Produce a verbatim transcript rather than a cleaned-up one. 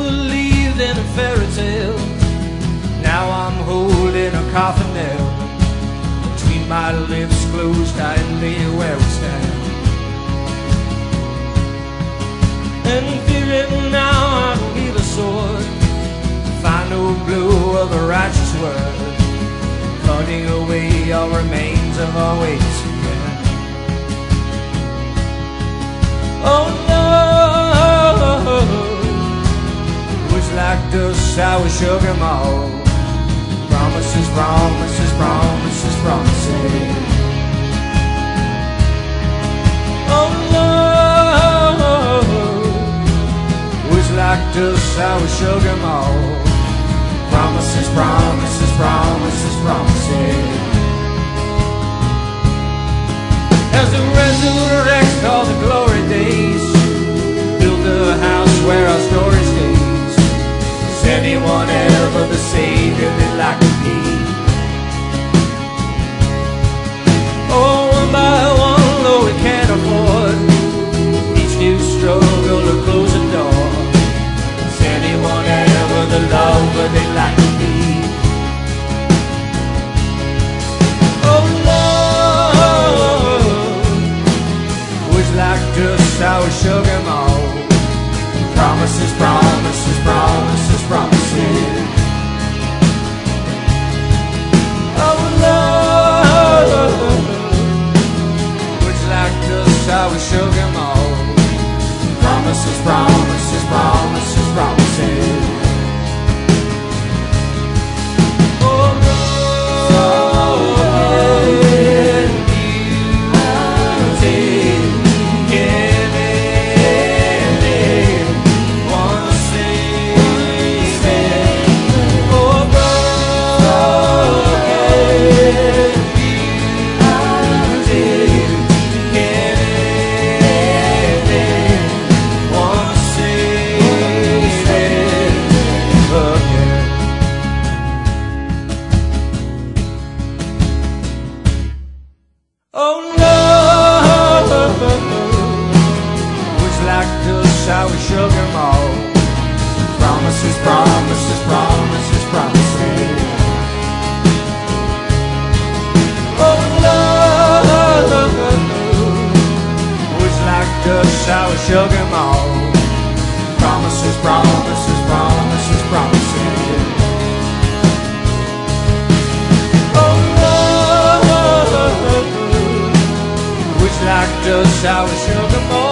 believed in a fairy tale. Now I'm holding a coffin nail between my lips closed tightly where we stand. And fearing now I don't need a sword to find no blow of a righteous word, cutting away all remains of our ways again. Oh no, it was like dust, I was shook them all. Promises, promises, promises, promises. Oh no, it was like dust, I was shook them all. Promises, promises, promises, promises. As the resurrection of the glory days, build a house where our story stays. Is anyone ever the Savior they'd like to be? Oh, one by one, though we can't afford each new struggle to close a door. Is anyone ever the lover they'd like to be? Oh Lord, was like dust, I was shook them all. Promises, promises, promises, promises. Oh Lord, was like dust, I was shook them all. Promises, promises, promises, promises. Oh no, was like dust, I was shook them all. Promises, promises, promises, promises. Oh no, was like dust, I was shook them all. Promises, promises, promises, promises. Like dust, I was shook them all.